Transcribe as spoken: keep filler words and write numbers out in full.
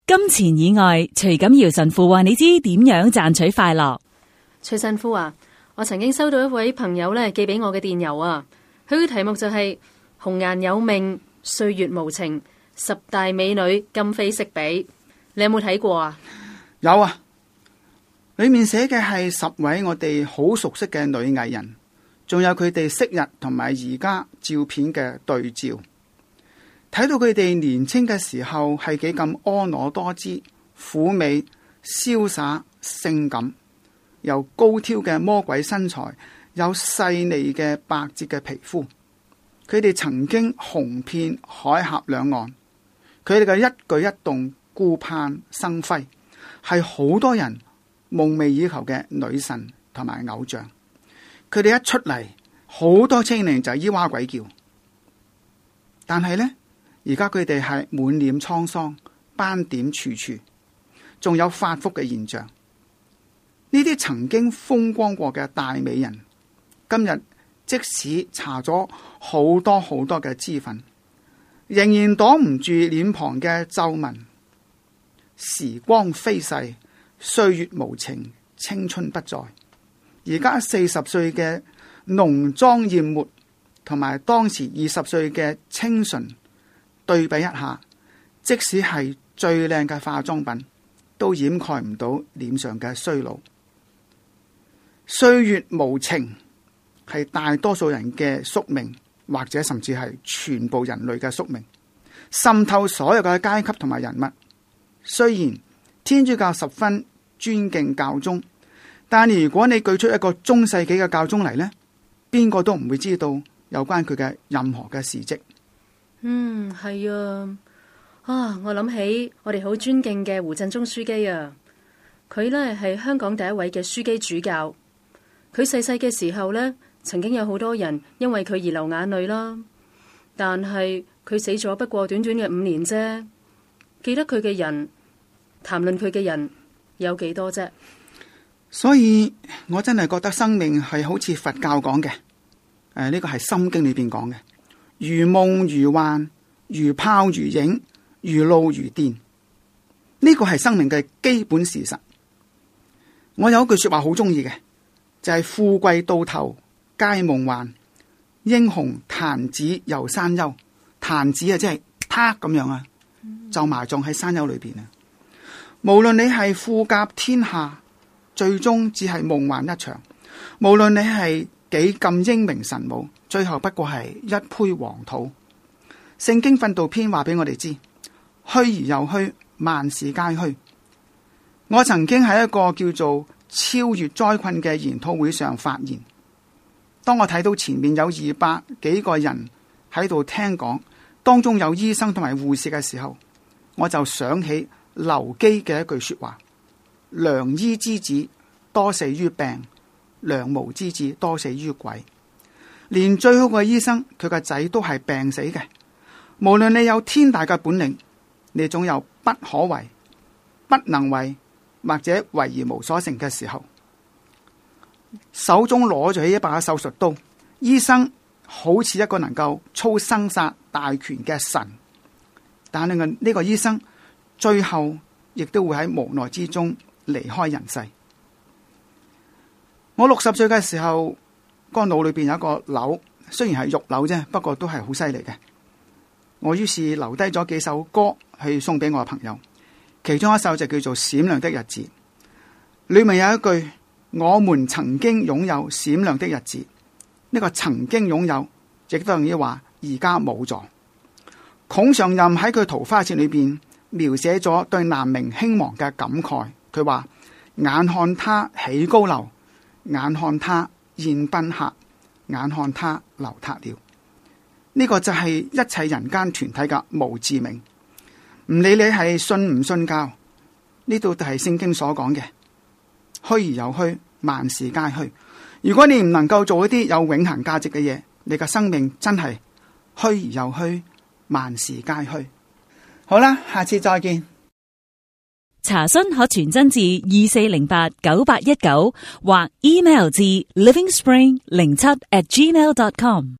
金錢以外，徐錦堯神父話你知點樣賺取快樂。 徐神父啊，我曾經收到一位朋友咧寄俾我嘅電郵啊，佢嘅題目就係、是、紅顏有命，歲月無情，十大美女今非昔比。你有冇睇過啊？ 有啊，裏面寫嘅係十位我哋好熟悉嘅女藝人，仲有佢哋昔日同埋而家照片嘅對照，睇到佢哋年輕嘅時候係幾咁婀娜多姿、嫵媚、瀟灑、性感，有高挑嘅魔鬼身材，有細膩嘅白皙嘅皮膚。佢哋曾經紅遍海峽兩岸，佢哋嘅一舉一動顧盼生輝，係好多人夢寐以求嘅女神同埋偶像。佢哋一出嚟，好多青年就咿哇鬼叫。但係呢，而家佢哋係滿臉滄桑，斑點處處，仲有發福嘅現象。呢啲曾經風光過嘅大美人，今日即使查咗好多好多嘅脂粉，仍然擋唔住臉龐嘅皺紋。時光飛逝，歲月無情，青春不再。而家四十歲嘅濃妝艷抹，同埋當時二十歲嘅清純對比一下，即使係最靚嘅化妝品，都掩蓋唔到臉上嘅衰老。歲月無情係大多數人嘅宿命，或者甚至係全部人類嘅宿命，滲透所有嘅階級同埋人物。雖然天主教十分尊敬教宗，但如果你舉出一個中世紀嘅教宗嚟呢，邊個都唔會知道有關佢嘅任何嘅事蹟。 嗯，係啊，啊，我諗起我哋好尊敬嘅胡振中樞機啊，佢呢係香港第一位嘅樞機主教。佢細細嘅時候呢，曾經有好多人因為佢而流眼淚啦，但係佢死咗不過短短嘅五年啫。記得佢嘅人，談論佢嘅人有幾多啫？ 所以我真係覺得生命係好似佛教講嘅，誒、呃、呢、這個係心經裏邊講嘅，如夢如幻，如泡如影，如露如電。呢、這個係生命嘅基本事實。我有一句說話好中意嘅，就係、是、富貴到頭皆夢幻，英雄彈指遊山丘。彈指啊，即係啪咁樣啊，就埋葬喺山丘裏邊啊。無論你係富甲天下，最終只係夢幻一場；無論你係幾咁英明神武，最後不過係一抔黃土。聖經訓導篇話俾我哋知，虛而又虛，萬事皆虛。我曾經喺一個叫做超越災困嘅研討會上發言，當我睇到前面有二百幾個人喺度聽講，當中有醫生同埋護士嘅時候，我就想起劉基嘅一句說話：良醫之子多死於病，良巫之子多死於鬼。連最好嘅醫生，佢個仔都係病死嘅。無論你有天大嘅本領，你總有不可為、不能為或者為而無所成嘅時候。手中攞住起一把手術刀，醫生好似一個能夠操生殺大權嘅神，但係呢個醫生最後亦都會喺無奈之中離開人世。我六十歲嘅時候，個腦裏邊有一個瘤，雖然係肉瘤啫，不過都係好犀利嘅。我於是留低咗幾首歌去送俾我嘅朋友，其中一首就叫做《閃亮的日子》，裏面有一句：我們曾經擁有閃亮的日子。呢個曾經擁有，亦都等於話而家冇咗。孔尚任喺佢《桃花節》裏邊描寫咗對南明興亡嘅感慨，佢話：眼看他起高樓，眼看他宴賓客，眼看他樓塌了。呢、這個就係一切人間團體嘅墓誌銘。唔理你係信唔信教，呢度就係聖經所講嘅，虛而有虛，萬事皆虛。如果你唔能夠做一啲有永恆價值嘅嘢，你嘅生命真係虛而又虛，萬事皆虛。好啦，下次再見。 查詢可傳真至二四零八九八一九或 email 至 livingspring 零七 at gmail dot com。